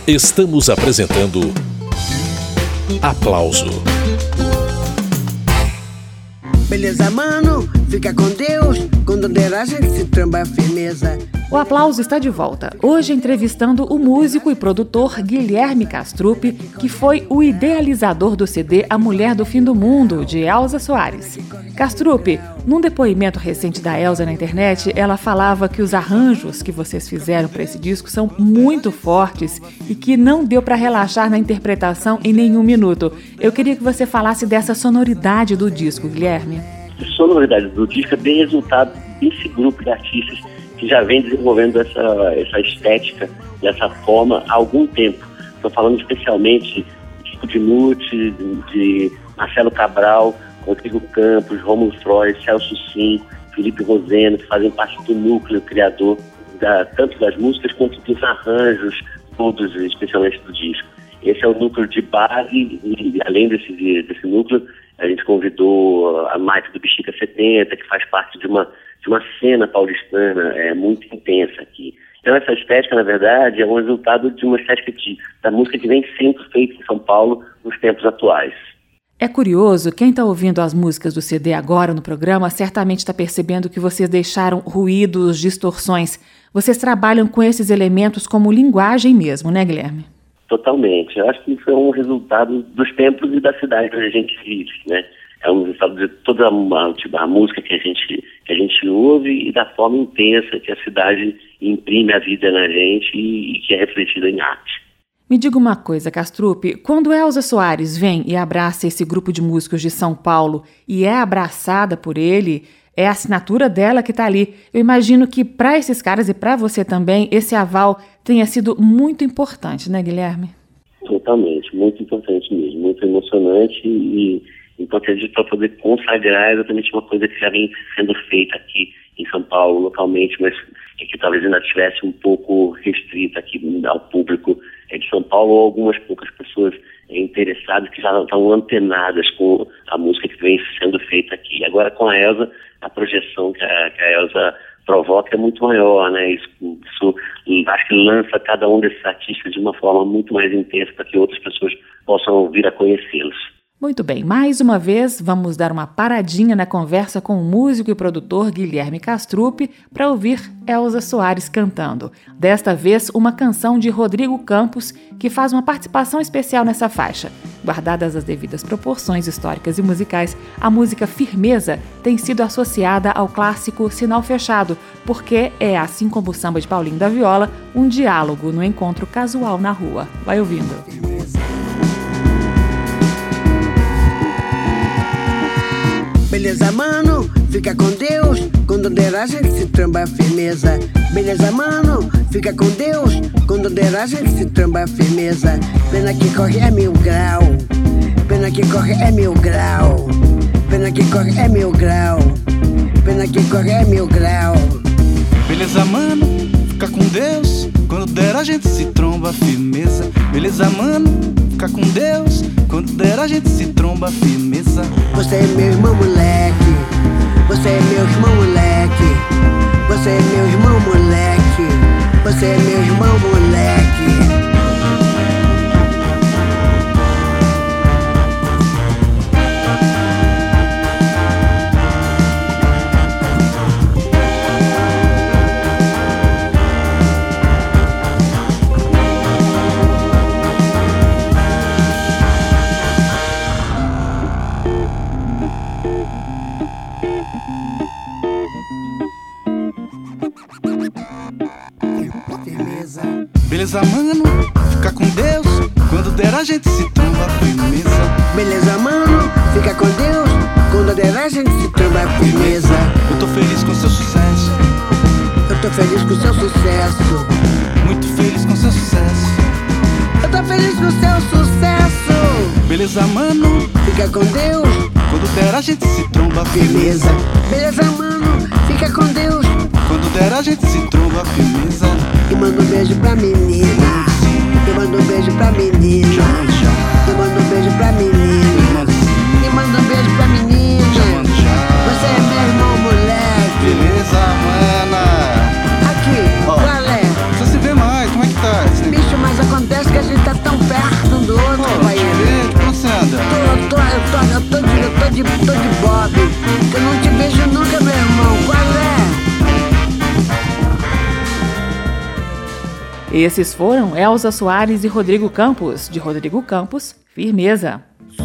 Estamos apresentando Aplauso. Beleza, mano? Fica com Deus. Quando der a gente se tromba firmeza. O Aplauso está de volta, hoje entrevistando o músico e produtor Guilherme Castrup, que foi o idealizador do CD A Mulher do Fim do Mundo, de Elza Soares. Castrup, num depoimento recente da Elza na internet, ela falava que os arranjos que vocês fizeram para esse disco são muito fortes e que não deu para relaxar na interpretação em nenhum minuto. Eu queria que você falasse dessa sonoridade do disco, Guilherme. A sonoridade do disco é bem resultado desse grupo de artistas que já vem desenvolvendo essa estética dessa forma há algum tempo. Estou falando especialmente de Dimuth, de Marcelo Cabral, Rodrigo Campos, Rômulo Freud, Celso Sim, Felipe Roseno, que fazem parte do núcleo criador tanto das músicas quanto dos arranjos, todos, especialmente do disco. Esse é o núcleo de base e além desse núcleo, a gente convidou a Maite do Bexiga 70, que faz parte de uma cena paulistana muito intensa aqui. Então essa estética, na verdade, é um resultado de uma estética da música que vem sendo feita em São Paulo nos tempos atuais. É curioso, quem está ouvindo as músicas do CD agora no programa certamente está percebendo que vocês deixaram ruídos, distorções. Vocês trabalham com esses elementos como linguagem mesmo, né, Guilherme? Totalmente. Eu acho que isso é um resultado dos tempos e da cidade que a gente vive, né? É um resultado de toda a música que a gente ouve e da forma intensa que a cidade imprime a vida na gente e que é refletida em arte. Me diga uma coisa, Castrup, quando Elza Soares vem e abraça esse grupo de músicos de São Paulo e é abraçada por ele, é a assinatura dela que está ali. Eu imagino que para esses caras e para você também, esse aval tenha sido muito importante, né, Guilherme? Totalmente, muito importante mesmo, muito emocionante e importante para poder consagrar exatamente uma coisa que já vem sendo feita aqui em São Paulo, localmente, mas que talvez ainda estivesse um pouco restrita aqui ao público de São Paulo, ou algumas poucas pessoas interessadas que já estão antenadas com a música que vem sendo feita aqui. Agora, com a Elza, a projeção que a Elza provoca é muito maior, né? Isso acho que lança cada um desses artistas de uma forma muito mais intensa para que outras pessoas possam vir a conhecê-los. Muito bem, mais uma vez vamos dar uma paradinha na conversa com o músico e produtor Guilherme Castrup para ouvir Elza Soares cantando. Desta vez, uma canção de Rodrigo Campos, que faz uma participação especial nessa faixa. Guardadas as devidas proporções históricas e musicais, a música Firmeza tem sido associada ao clássico Sinal Fechado, porque é, assim como o samba de Paulinho da Viola, um diálogo no encontro casual na rua. Vai ouvindo. Beleza, mano? Fica com Deus. Quando der a gente se tromba firmeza. Beleza, mano? Fica com Deus. Quando der a gente se tromba firmeza. Pena que corre é 1000 grau. Pena que corre é 1000 grau. Pena que corre é 1000 grau. Pena que corre é 1000 grau. Beleza, mano? Fica com Deus. Quando der a gente se tromba firmeza. Beleza, mano? Fica com Deus. Quando der a gente se tromba firmeza. Você é meu irmão moleque. Você é meu irmão moleque. Você é meu irmão moleque. Você é meu irmão moleque. Beleza, mano? Fica com Deus. Quando der a gente se tromba firmeza. Beleza, mano? Fica com Deus. Quando der a gente se tromba firmeza. Eu tô feliz com seu sucesso. Eu tô feliz com seu sucesso. Muito feliz com seu sucesso. Eu tô feliz com seu sucesso. Beleza, mano? Fica com Deus. Quando der a gente se tromba firmeza. Beleza, mano? Fica com Deus. Quando der a gente se tromba firmeza. E manda um beijo pra menina. E manda um beijo pra menina. E manda um beijo pra menina. E manda um beijo pra menina. Você é meu irmão moleque. Beleza, mana? Aqui, qual é? Precisa se ver mais, como é que tá? Bicho, mas acontece que Esses foram Elza Soares e Rodrigo Campos. De Rodrigo Campos, Firmeza.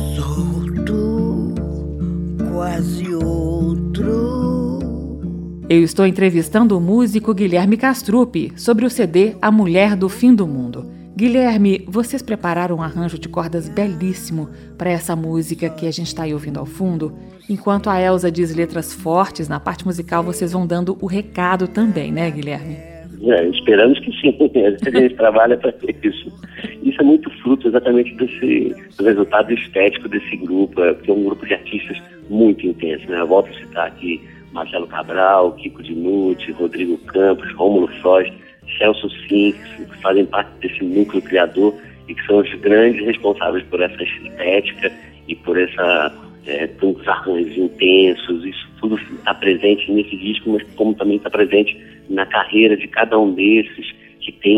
Solto, quase outro. Eu estou entrevistando o músico Guilherme Castrup sobre o CD A Mulher do Fim do Mundo. Guilherme, vocês prepararam um arranjo de cordas belíssimo para essa música que a gente está aí ouvindo ao fundo. Enquanto a Elza diz letras fortes, na parte musical vocês vão dando o recado também, né, Guilherme? Esperamos que sim. A gente trabalha para ter isso. Isso é muito fruto exatamente do resultado estético desse grupo, que é um grupo de artistas muito intenso, né? Eu volto a citar aqui Marcelo Cabral, Kiko Dinucci, Rodrigo Campos, Rômulo Frost, Celso Sim, que fazem parte desse núcleo criador e que são os grandes responsáveis por essa estética e por tantos arranjos intensos. Isso tudo está presente nesse disco, mas como também está presente na carreira de cada um desses, que tem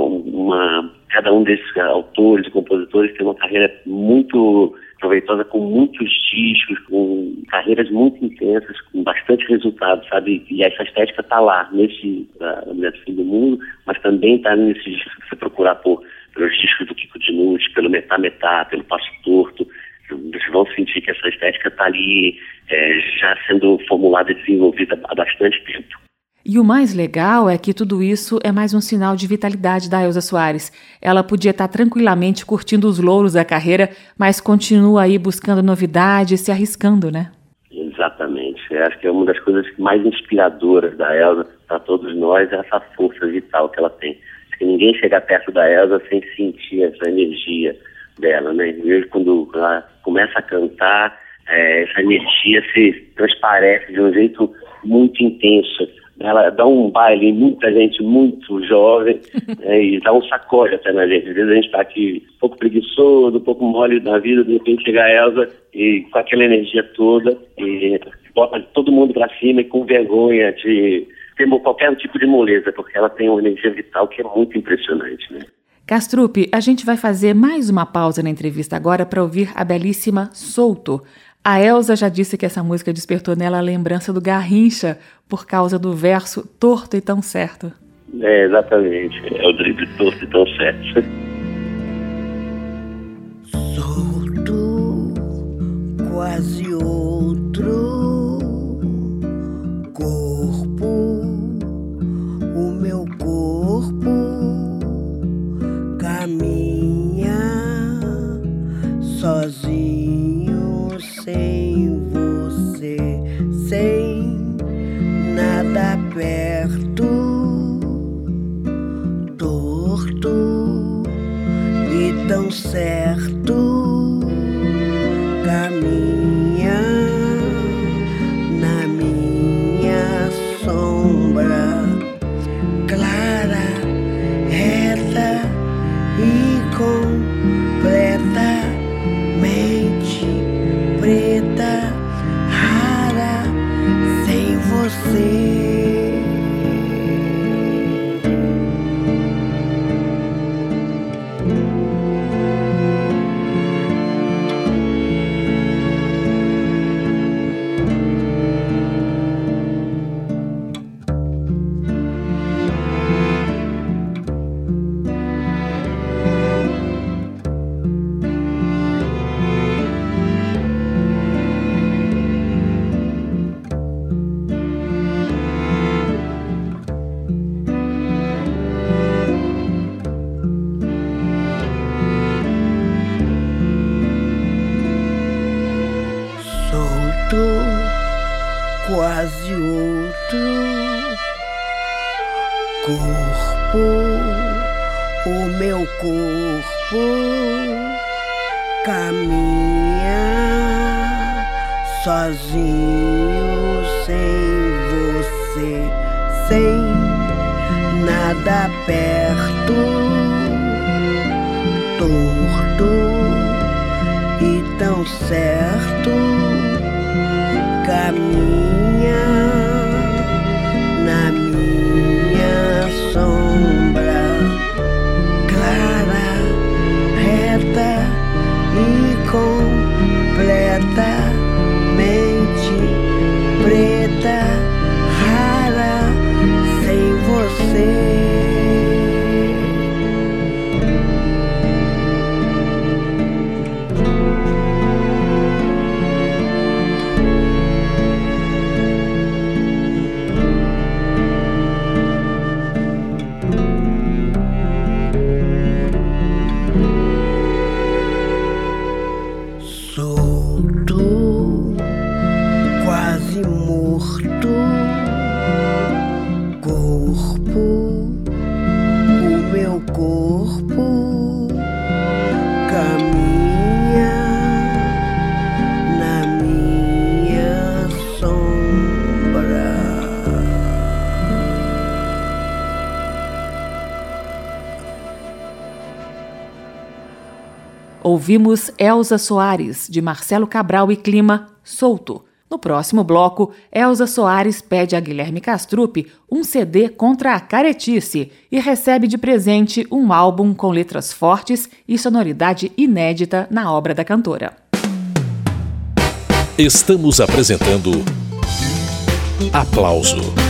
cada um desses autores e compositores tem uma carreira muito proveitosa, com muitos discos, com carreiras muito intensas, com bastante resultado, sabe? E essa estética está lá, nesse A Mulher do Fim do Mundo, mas também está nesses discos que você procurar pelos discos do Kiko Dinucci, pelo Metá Metá, pelo Passo Torto. Vocês vão sentir que essa estética está ali já sendo formulada e desenvolvida há bastante tempo. E o mais legal é que tudo isso é mais um sinal de vitalidade da Elza Soares. Ela podia estar tranquilamente curtindo os louros da carreira, mas continua aí buscando novidades, se arriscando, né? Exatamente. Eu acho que é uma das coisas mais inspiradoras da Elza para todos nós, é essa força vital que ela tem. Acho que ninguém chega perto da Elza sem sentir essa energia dela, né? Mesmo quando ela começa a cantar, essa energia se transparece de um jeito muito intenso. Ela dá um baile em muita gente muito jovem e dá um sacode até na gente. Às vezes a gente está aqui um pouco preguiçoso, um pouco mole na vida, de repente chega a Elza e com aquela energia toda e bota todo mundo para cima e com vergonha de ter qualquer tipo de moleza, porque ela tem uma energia vital que é muito impressionante, né? Castrup, a gente vai fazer mais uma pausa na entrevista agora para ouvir a belíssima Solto. A Elza já disse que essa música despertou nela a lembrança do Garrincha por causa do verso torto e tão certo. Exatamente. É o drible torto e tão certo. Solto, quase outro corpo, o meu corpo caminha sozinho, sem você, sem nada perto, torto e tão certo, caminha na minha sombra, clara, reta e completamente preta, rara, sem você. Quase outro corpo, o meu corpo caminha sozinho, sem você, sem nada perto, torto e tão certo, caminha na minha sombra, clara, reta e completamente preta, rara, sem você. Ouvimos Elza Soares, de Marcelo Cabral e Clima, Solto. No próximo bloco, Elza Soares pede a Guilherme Castrup um CD contra a caretice e recebe de presente um álbum com letras fortes e sonoridade inédita na obra da cantora. Estamos apresentando Aplauso.